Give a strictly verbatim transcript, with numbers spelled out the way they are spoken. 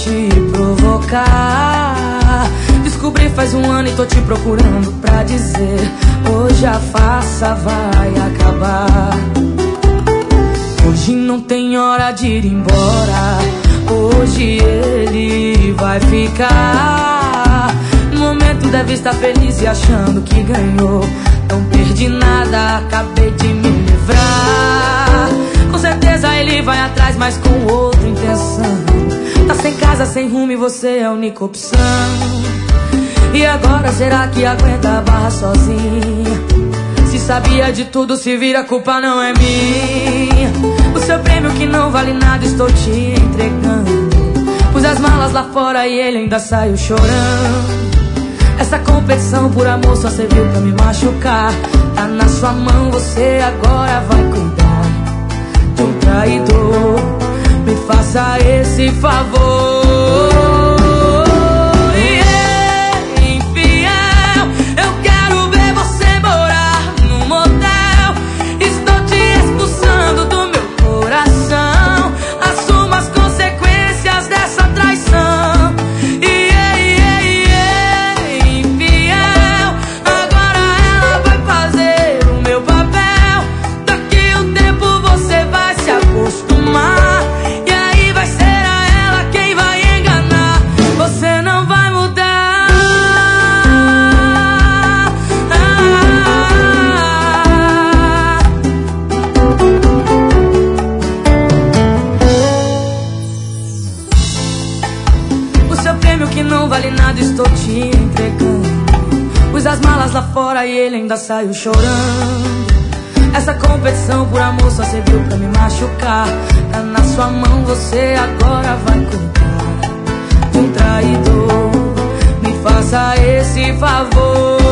te provocar. Descobri faz um ano e tô te procurando pra dizer: hoje a farsa vai acabar. Hoje não tem hora de ir embora, hoje ele vai ficar. No momento deve estar feliz e achando que ganhou. Não perdi nada, acabei de me livrar. Com certeza ele vai atrás, mas com outra intenção. Tá sem casa, sem rumo e você é a única opção. E agora será que aguenta a barra sozinha? Se sabia de tudo, se vira, a culpa não é minha. O seu prêmio que não vale nada estou te entregando. Pus as malas lá fora e ele ainda saiu chorando. Essa competição por amor só serviu pra me machucar. Tá na sua mão, você agora vai cuidar de um traidor. Me faça esse favor. Que não vale nada estou te entregando. Pus as malas lá fora e ele ainda saiu chorando. Essa competição por amor só serviu pra me machucar. Tá na sua mão, você agora vai cuidar de um traidor. Me faça esse favor.